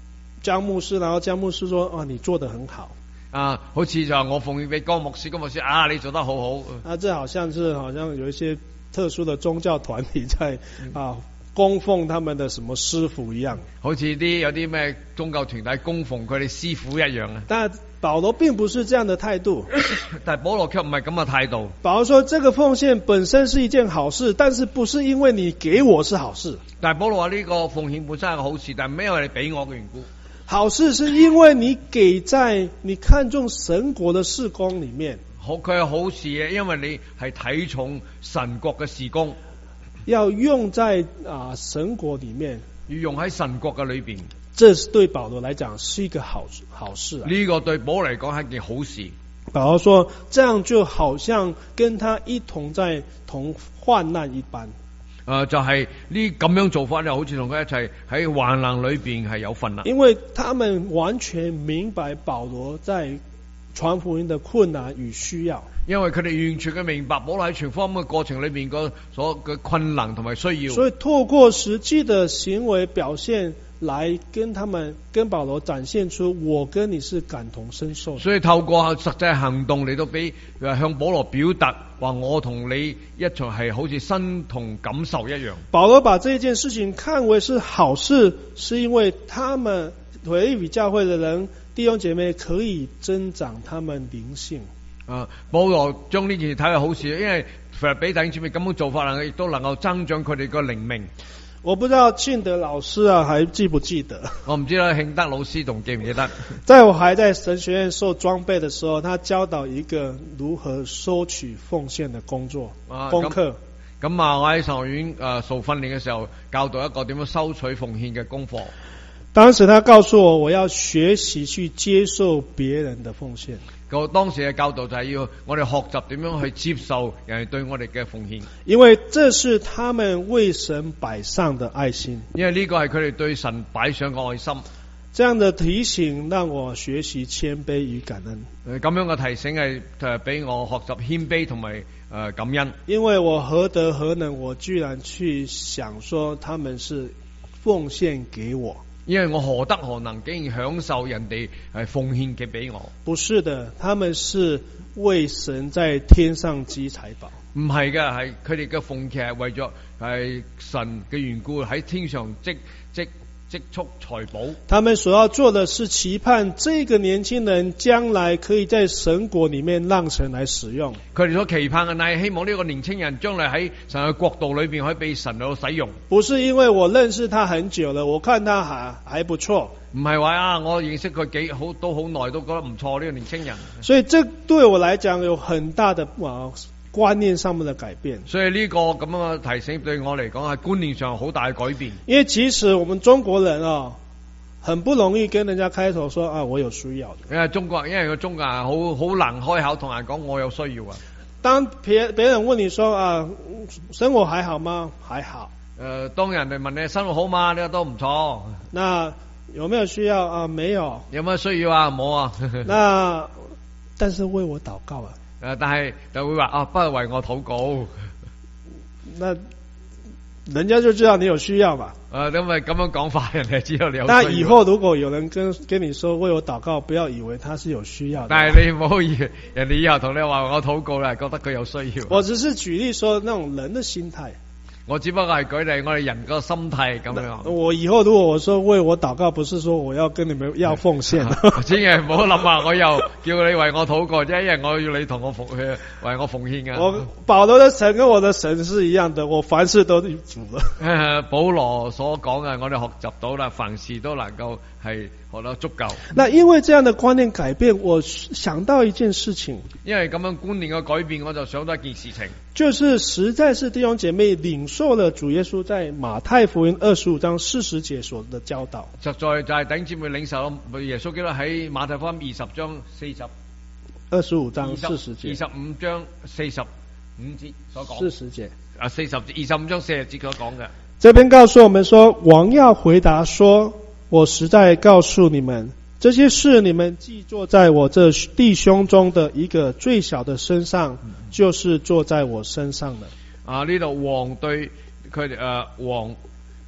江牧師，然後江牧師說：啊，你做得很好。 啊，好似就我奉獻俾江牧師，江牧師啊，你做得好好。 啊，這好像是好像有一些特殊的宗教團體在啊供奉他們的什麼師傅一樣，好似啲有啲咩宗教團體供奉佢哋師傅一樣啊。 但保羅並不是這樣的態度， 但係保羅卻唔係咁嘅態度。 保羅說：這個奉獻本身是一件好事，但是不是因為你給我是好事。 但係保羅話呢個奉獻本身係個好事，但係唔係因為你俾我嘅緣故。 好事是因為你給在你看重神國的事工裏面。 好，佢係好事嘅，因為你係睇重神國嘅事工， 要用在啊神國裏面， 要用喺神國嘅裏邊。 這是對保羅來講是一個好好事啊。 呢個對保羅嚟講係一件好事。 保羅說，這樣就好像跟他一同在同患難一般。 誒、呃，就係呢咁樣做法就好似同佢一齊喺患難裏邊係有份啦。 因為他們完全明白保羅在傳福音的困難與需要。 因為佢哋完全嘅明白保羅喺傳福音嘅過程裏邊個所嘅困難同埋需要。 所以透過實際的行為表現，來跟他們跟保羅展現出我跟你是感同身受的。 所以透過實際行動嚟到俾向保羅表達，話我同你一齊係好似身同感受一樣。 保羅把這件事情看為是好事，是因為他們腓立比教會的人弟兄姐妹可以增長他們靈性。 啊，保羅將呢件事睇係好事，因為腓立比弟兄姊妹咁樣做法，能亦都能夠增長佢哋個靈命。 我不知道慶德老師啊，還記不記得？ 我唔知道慶德老師仲記唔記得？ 在我還在神學院受裝備的時候，他教導一個如何收取奉獻的工作、啊、功課。 咁啊，我喺神學院誒受訓練嘅時候，教導一個點樣收取奉獻嘅功課。 當時他告訴我，我要學習去接受別人的奉獻。 個當時嘅教導就係要我哋學習點樣去接受人哋對我哋嘅奉獻， 因為這是他們為神擺上的愛心。 因為呢個係佢哋對神擺上嘅愛心。 這樣的提醒讓我學習謙卑與感恩。 咁樣嘅提醒係誒俾我學習謙卑同埋誒感恩。 因為我何德何能，我居然去想說他們是奉獻給我。 因為我何德何能，竟然享受人哋係奉獻嘅俾我？ 不是的，他們是為神在天上積財寶。 唔係嘅，係佢哋嘅奉獻係為咗係神嘅緣故喺天上積積積蓄財寶。 他們所要做的是期盼這個年輕人將來可以在神國裏面讓神來使用。 佢哋所期盼嘅係希望呢個年輕人將來喺神嘅國度裏邊可以被神嚟使用。 不是因為我認識他很久了，我看他還還不錯。 唔係話啊，我認識佢幾好都好耐，都覺得唔錯呢個年輕人。 所以這對我來講有很大的啊觀念上面的改變。 所以呢個咁樣嘅提醒對我嚟講係觀念上好大嘅改變。 因為其實我們中國人啊，很不容易跟人家開頭說啊，我有需要的。 因為中國，因為個中國人好好難開口同人講我有需要啊。 當別別人問你說啊，生活還好嗎？還好。 誒、呃，當人哋問你生活好嗎？呢個都唔錯。 那有沒有需要啊？沒有。 有咩需要啊？冇啊。 那但是為我禱告啊。 誒，但係就會話啊，不如為我禱告。 那人家就知道你有需要嘛。 誒，因為咁樣講法，人哋知道你有需要。 那以後如果有人跟跟你說為我禱告，不要以為他是有需要的。 但係你唔好以為人哋以後同你話我禱告啦，覺得佢有需要。 我只是舉例說那種人的心態。 我只不過係舉例，我哋人個心態咁樣。 我以後如果我說為我禱告，不是說我要跟你們要奉獻。 千祈唔好諗啊！我又叫你為我禱告啫，因為我要你同我奉去為我奉獻啊。 我保羅的神跟我的神是一樣的，我凡事都主了。 保羅所講嘅，我哋學習到啦，凡事都能夠係學得足夠。 那因為這樣的觀念改變，我想到一件事情。 因為咁樣觀念嘅改變，我就想到一件事情，就是實在是弟兄姐妹領受了主耶穌在馬太福音二十五章四十節所的教導。 實在就係弟兄姊妹領受耶穌基督喺馬太福音二十章四十二十五章四十節， 二十五章四十五節所講。 四十節啊，四十二十五章四十節所講嘅。 這邊告訴我們說，王要回答說：我實在告訴你們，這些事你們既做在我這弟兄中的一個最小的身上，就是做在我身上的。 啊，呢度王對佢哋誒王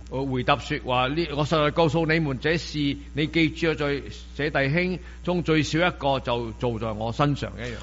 回答說話呢，我實在告訴你們，這事你記住在這弟兄中最少一個就做在我身上一樣。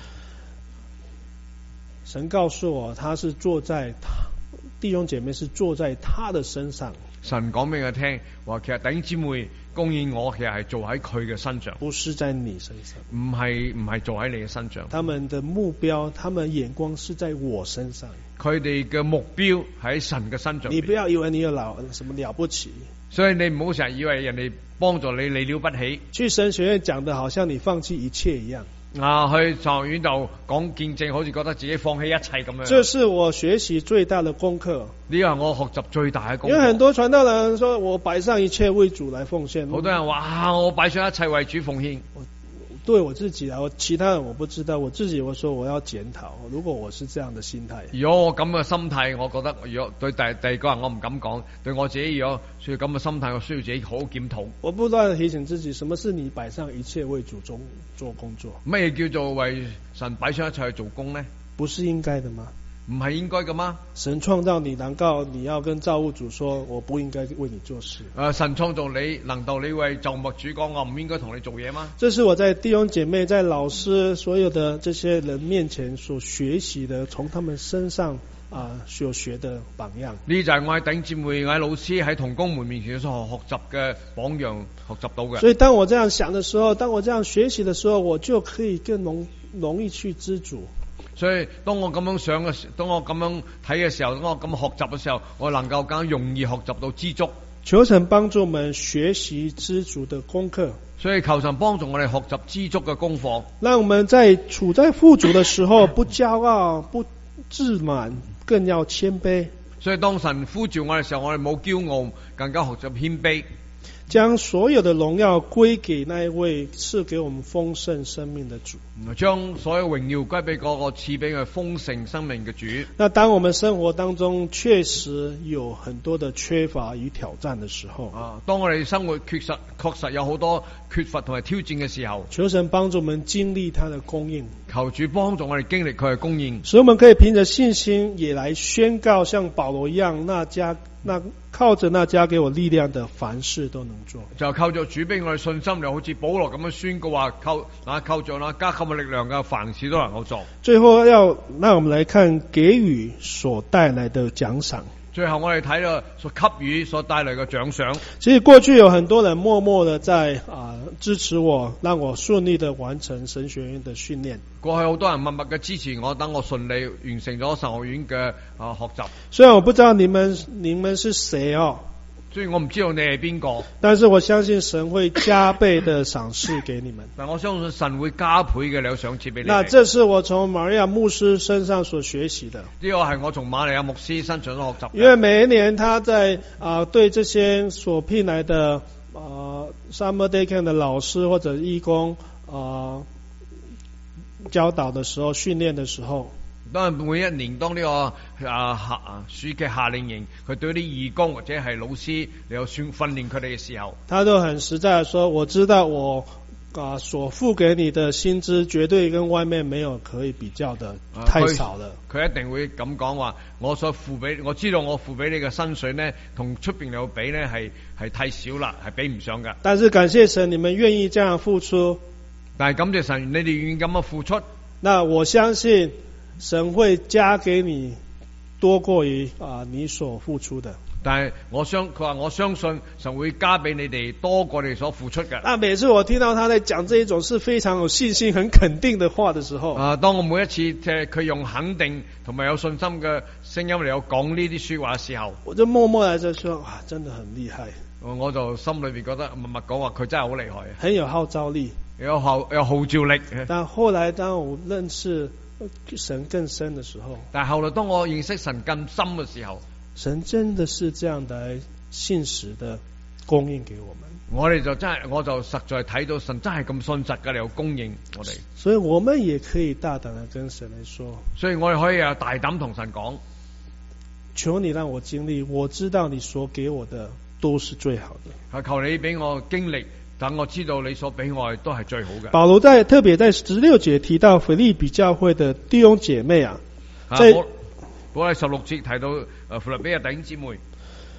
神告訴我，他是坐在他弟兄姐妹是坐在他的身上。 神講俾我聽，話其實弟兄姊妹供應我，其實係做喺佢嘅身上， 不是在你身上， 唔係唔係做喺你嘅身上。 他們的目標，他們眼光是在我身上。 佢哋嘅目標喺神嘅身上。 你不要以為你有了什麼了不起， 所以你唔好成日以為人哋幫助你，你了不起。 去神學院講得好像你放棄一切一樣。 啊，去神學院就講見證，好似覺得自己放棄一切咁樣。 這是我學習最大的功課。 呢個係我學習最大嘅功課。 因為很多傳道人說我擺上一切為主來奉獻。 好多人話啊，我擺上一切為主奉獻。 對我自己啊，我其他人我不知道，我自己我說我要檢討，如果我是這樣的心態。 如果我咁嘅心態，我覺得如果對第第二個人我唔敢講，對我自己如果需要咁嘅心態，我需要自己好好檢討。 我不斷提醒自己，什麼是你擺上一切為主中做工作？ 咩叫做為神擺上一切去做工呢？ 不是應該的嗎？ 唔係應該嘅嗎？ 神創造你，難道你要跟造物主說我不應該為你做事？ 誒，神創造你，難道你為造物主講我唔應該同你做嘢嗎？ 這是我在弟兄姐妹、在老師所有的這些人面前所學習的，從他們身上啊所學的榜樣。 呢就係我喺弟兄姊妹、我喺老師喺同工們面前所學習嘅榜樣，學習到嘅。 所以當我這樣想的時候，當我這樣學習的時候，我就可以更容容易去知足。 所以當我咁樣想嘅時，當我咁樣睇嘅時候，當我咁學習嘅時候，我能夠更容易學習到知足。 求神幫助我們學習知足的功課。 所以求神幫助我哋學習知足嘅功課。 讓我們在處在富足的時候，不驕傲、不自滿，更要謙卑。 所以當神呼召我嘅時候，我哋冇驕傲，更加學習謙卑。 將所有的榮耀歸給那一位賜給我們豐盛生命的主， 將所有榮耀歸俾嗰個賜俾佢豐盛生命嘅主。 那當我們生活當中確實有很多的缺乏與挑戰的時候， 啊，當我哋生活確實確實有好多缺乏同埋挑戰嘅時候， 求神幫助我們經歷他的供應， 求主幫助我哋經歷佢嘅供應， 使我們可以憑着信心也來宣告，像保羅一樣，那加那靠着那加給我力量的，凡事都能做。 就靠着主俾我哋信心，就好似保羅咁樣宣告話，靠那靠着那加給我力量嘅，凡事都能夠做。 最後要讓我們來看給予所帶來的獎賞。 最後我哋睇到所給予所帶來嘅獎賞。 其實過去有很多人默默的在啊、呃、支持我，讓我順利的完成神學院的訓練。 過去好多人默默嘅支持我，等我順利完成咗神學院嘅啊學習。 雖然我不知道你們你們是誰哦， 雖然我唔知道你係邊個， 但是我相信神會加倍的賞賜給你們。 但我相信神會加倍嘅有賞賜俾你。 那這是我從瑪利亞牧師身上所學習的。 呢個係我從瑪利亞牧師身上所學習。 因為每一年他在啊、呃、對這些所聘來的啊、呃、Summer Day Camp 的老師或者義工啊、呃、教導的時候、訓練的時候。 當每一年當呢、這個啊夏暑期夏令營，佢對啲義工或者係老師你有訓訓練佢哋嘅時候，他都很實在地說：我知道我啊所付給你的薪資絕對跟外面沒有可以比較的，太少了。 佢一定會咁講話，我所付俾我知道我付俾你嘅薪水呢，同出邊有比呢係係太少啦，係比唔上噶。 但是感謝神，你們願意這樣付出。 但係感謝神，你哋願意咁樣付出。 那我相信。神會加給你多過於啊你所付出的， 但係我相佢話我相信神會加俾你哋多過你所付出嘅。 那每次我聽到他在講這一種是非常有信心、很肯定的話的時候， 啊，當我每一次即係佢用肯定同埋有信心嘅聲音嚟有講呢啲說話嘅時候， 我就默默嚟就說：哇，真的很厲害！ 我就心裏邊覺得默默講話佢真係好厲害， 很有號召力， 有號有號召力。 但後來當我認識神更深的時候， 但係後來當我認識神更深嘅時候， 神真的是這樣的信實的供應給我們。 我哋就真係，我就實在睇到神真係咁信實嘅，有供應我哋。 所以我們也可以大膽的跟神來說， 所以我哋可以啊大膽同神講， 求你讓我經歷，我知道你所給我的都是最好的。 係求你俾我經歷。等我知道你所俾我都係最好嘅。 保羅在特別在十六節提到腓立比教會的弟兄姐妹啊，在我喺十六節提到誒腓立比嘅弟兄姊妹，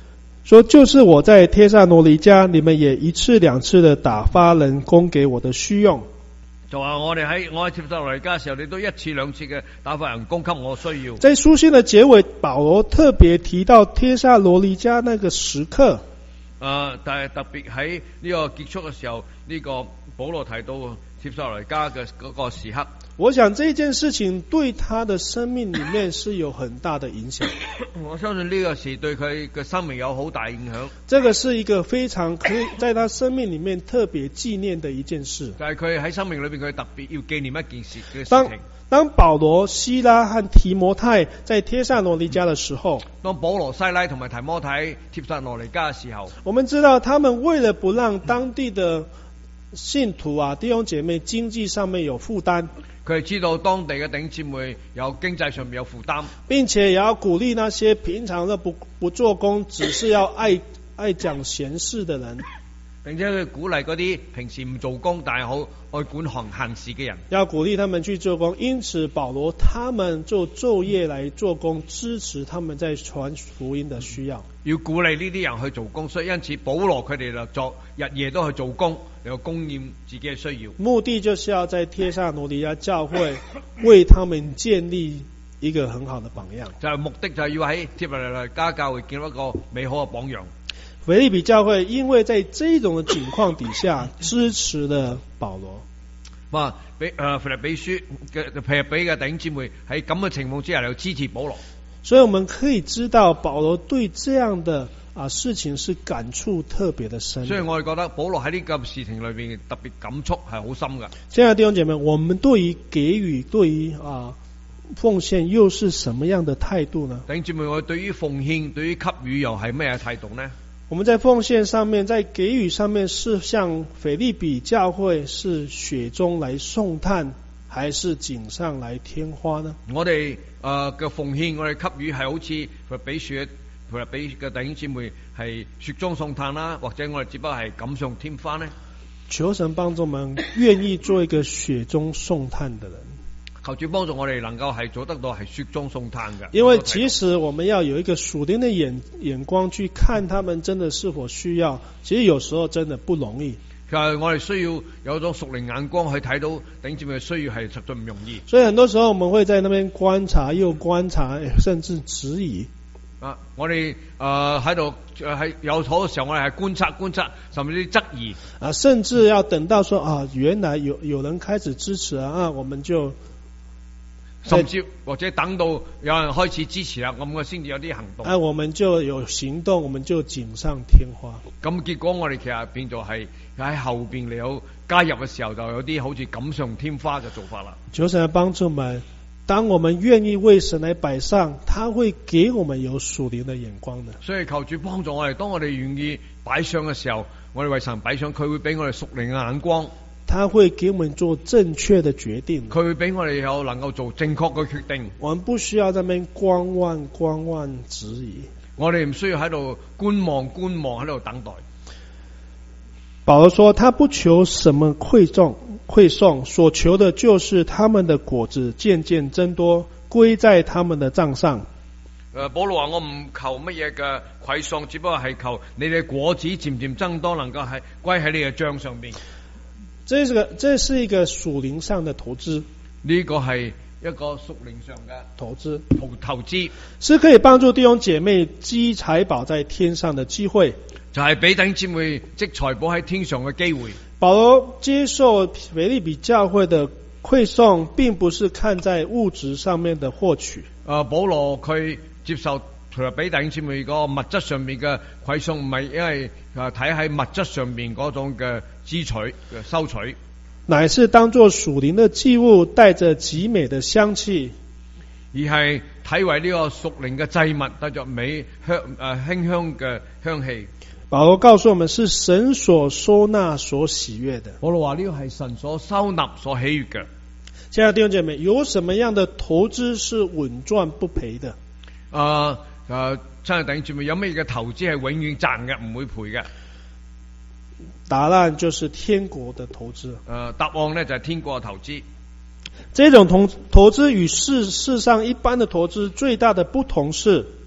说就是我在帖撒羅尼迦，你們也一次兩次的打發人供給我的需用。 就話我哋喺我喺帖撒羅尼迦嘅時候，你都一次兩次嘅打發人供給我需要。 在書信的結尾，保羅特別提到帖撒羅尼迦那個時刻。 誒，但係特別喺呢個結束嘅時候，呢、這個保羅提到帖撒羅尼迦嘅嗰個時刻。 我想這件事情對他的生命裏面是有很大的影響。 我相信呢個事對佢嘅生命有好大影響。 這個是一個非常可以在他生命裏面特別紀念的一件事。 就係佢喺生命裏邊，佢特別要紀念一件事嘅事當情。 當保羅、西拉和提摩太在帖撒羅尼迦的時候， 當保羅、西拉同埋提摩太帖撒羅尼迦嘅時候， 我們知道他們為了不讓當地的信徒啊弟兄姐妹經濟上面有負擔， 佢係知道當地嘅弟兄姊妹有經濟上面有負擔， 並且也要鼓勵那些平常都不不做工，只是要愛愛講閒事的人， 並且佢鼓勵嗰啲平時唔做工但係好愛管行行事嘅人， 要鼓勵他們去做工。因此保羅他們就晝夜來做工，支持他們在傳福音的需要。 要鼓勵呢啲人去做工，所以因此保羅佢哋就作日夜都去做工，嚟到供應自己嘅需要。 目的就是要在帖撒羅尼迦教會為他們建立一個很好的榜樣。 就係目的就係要喺帖撒羅尼迦教會建立一個美好嘅榜樣。 腓立比教會因為在這種的情況底下支持了保羅。 哇！俾誒腓立比書嘅腓立比嘅弟兄姊妹喺咁嘅情況之下嚟支持保羅。 所以我們可以知道保羅對這樣的啊事情是感觸特別的深。 所以我哋覺得保羅喺呢個事情裏邊特別感觸係好深噶。 親愛的弟兄姐妹，我們對於給予、對於啊奉獻又是什麼樣的態度呢？ 弟兄姊妹，我對於奉獻、對於給予又係咩態度呢？ 我們在奉獻上面，在給予上面，是像腓立比教會是雪中來送炭，還是錦上來添花呢？ 我哋誒嘅奉獻，我哋給予係好似腓立比雪，腓立比嘅弟兄姊妹係雪中送炭啦，或者我哋只不過係錦上添花呢？ 求神幫助我們，願意做一個雪中送炭的人。 求主幫助我哋能夠係做得到係雪中送炭嘅。 因為其實我們要有一個屬靈的眼眼光去看他們真的是否需要，其實有時候真的不容易。 其實我哋需要有一種屬靈眼光去睇到弟兄姊妹嘅需要係實在唔容易。 所以很多時候我們會在那邊觀察又觀察，甚至質疑。 啊，我哋誒喺度喺有好多時候我哋係觀察觀察，甚至質疑啊，甚至要等到說啊，原來有有人開始支持啊，我們就。 甚至或者等到有人開始支持啦，咁我先至有啲行動。 啊，我們就有行動，我們就錦上添花。 咁結果我哋其實變咗係喺後邊你有加入嘅時候，就有啲好似錦上添花嘅做法啦。 求神來幫助我們，當我們願意為神來擺上，他會給我們有屬靈的眼光的。 所以求主幫助我哋，當我哋願意擺上嘅時候，我哋為神擺上，佢會俾我哋屬靈嘅眼光。 他會給我們做正確的決定， 佢會俾我哋有能夠做正確嘅決定。 我們不需要在那邊觀望觀望質疑， 我哋唔需要喺度觀望觀望喺度等待。 保羅說他不求什麼饋贈饋送，所求的就是他們的果子漸漸增多，歸在他們的帳上。 誒，保羅話我唔求乜嘢嘅饋送，只不過係求你哋果子漸漸增多，能夠係歸喺你嘅帳上邊。 這是個，這是一個屬靈上的投資， 呢個係一個屬靈上嘅投資， 投投資， 是可以幫助弟兄姐妹積財寶在天上的機會， 就係俾弟兄姊妹積財寶喺天上嘅機會。保羅接受腓立比教會的饋送，並不是看在物質上面的獲取。 誒，保羅佢接受除咗俾弟兄姊妹個物質上面嘅饋送，唔係因為誒睇喺物質上面嗰種嘅支取嘅收取， 乃是當作屬靈的祭物，帶着極美的香氣， 而係睇為呢個屬靈嘅祭物，帶着美香誒馨香嘅香氣。 保羅告訴我們，是神所收納、所喜悅的。 保羅話呢個係神所收納、所喜悅嘅。 親愛的弟兄姐妹，有什麼樣的投資是穩賺不賠的？ 誒誒，親愛弟兄姊妹，有咩嘅投資係永遠賺嘅，唔會賠嘅？ 答案就是天國的投資。 誒，答案呢就係天國嘅投資。 這種投投資與世世上一般的投資最大的不同是，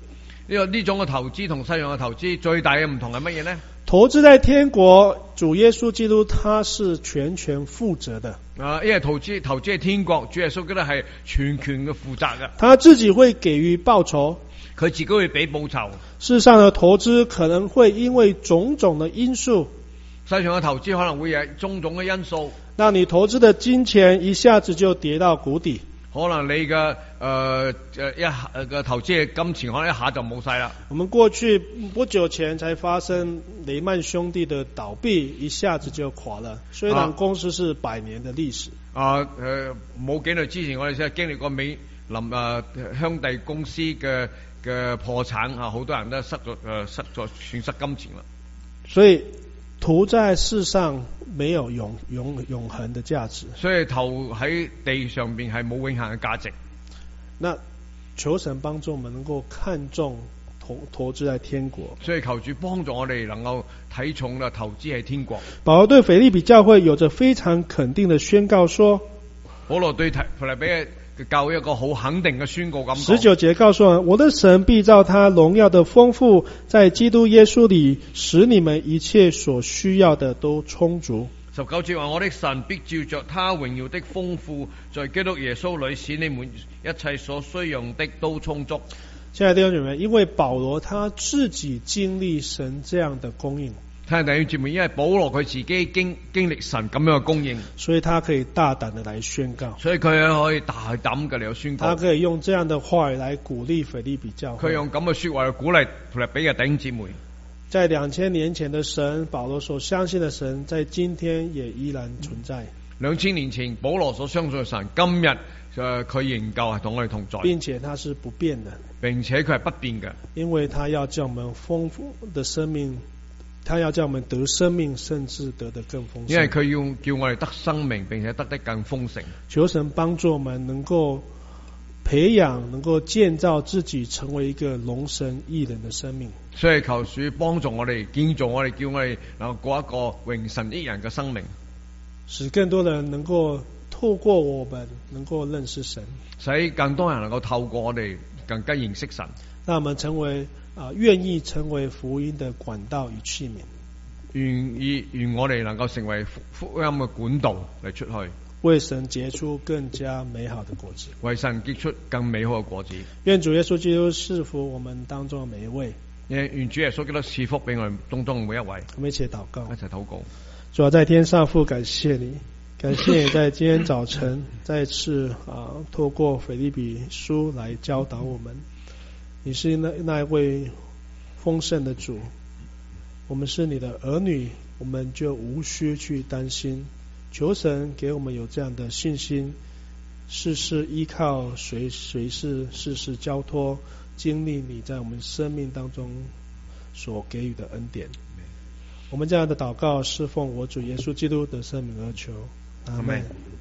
呢個呢種嘅投資同世上嘅投資最大嘅唔同係乜嘢呢？ 投資在天國，主耶穌基督他是全權負責的。 啊，因為投資投資係天國，主耶穌基督係全權嘅負責嘅。 他自己會給予報酬， 佢自己會俾報酬。 世上的投資可能會因為種種的因素， 世上嘅投資可能會有種種嘅因素， 讓你投資的金錢一下子就跌到谷底。 可能你嘅誒誒一嘅投資嘅金錢可能一下就冇晒啦。 我們過去不久前才發生雷曼兄弟的倒閉，一下子就垮了。雖然公司是百年的歷史。啊誒冇幾耐之前我哋先經歷過美林誒兄弟公司嘅嘅破產啊，好多人都失咗誒失咗損失金錢啦。 所以投在世上沒有永永永恆的價值， 所以投喺地上邊係冇永恆嘅價值。 那求神幫助我們能夠看重投投資在天國， 所以求主幫助我哋能夠睇重啦投資喺天國。 保羅對腓立比教會有着非常肯定的宣告說， 保羅對腓立比嘅教會一個好肯定嘅宣告咁講。 十九節告訴我們，我的神必照他榮耀的豐富，在基督耶穌裏，使你們一切所需要的都充足。 十九節話，我的神必照着他榮耀的豐富，在基督耶穌裏，使你們一切所需用的都充足。 親愛的弟兄姊妹，因為保羅他自己經歷神這樣的供應， 睇下弟兄姊妹，因為保羅佢自己經經歷神咁樣嘅供應， 所以他可以大膽的來宣告， 所以佢可以大膽嘅嚟宣告， 他可以用這樣的話語來鼓勵腓立比教會， 佢用咁嘅說話去鼓勵腓立比嘅弟兄姊妹。 在兩千年前的神，保羅所相信的神，在今天也依然存在。 兩千年前保羅所相信嘅神，今日誒佢仍舊係同我哋同在， 並且他是不變的， 並且佢係不變嘅， 因為他要叫我們豐富的生命，他要叫我們得生命，甚至得得更豐盛。 因為佢要叫我哋得生命，並且得得更豐盛。 求神幫助我們能夠培養，能夠建造自己成為一個榮神益人的生命。 所以求主幫助我哋，建造我哋，叫我哋能夠過一個榮神益人嘅生命， 使更多人能夠透過我們能夠認識神， 使更多人能夠透過我哋更加認識神， 讓我們成為啊願意成為福音的管道與器皿， 願意願我哋能夠成為福音嘅管道嚟出去， 為神結出更加美好的果子， 為神結出更美好嘅果子。 願主耶穌基督賜福我們當中的每一位， 願主耶穌基督賜福俾我哋當中每一位。 我們一起禱告， 一齊禱告。 主啊，在天上父，感謝你，感謝你在今天早晨再次啊透過腓立比書來教導我們，你是那那一位豐盛的主，我們是你的兒女，我們就無需去擔心。求神給我們有這樣的信心，事事依靠，隨隨時事事交託，經歷你在我們生命當中所給予的恩典。我們這樣的禱告是奉我主耶穌基督的聖名而求，阿們。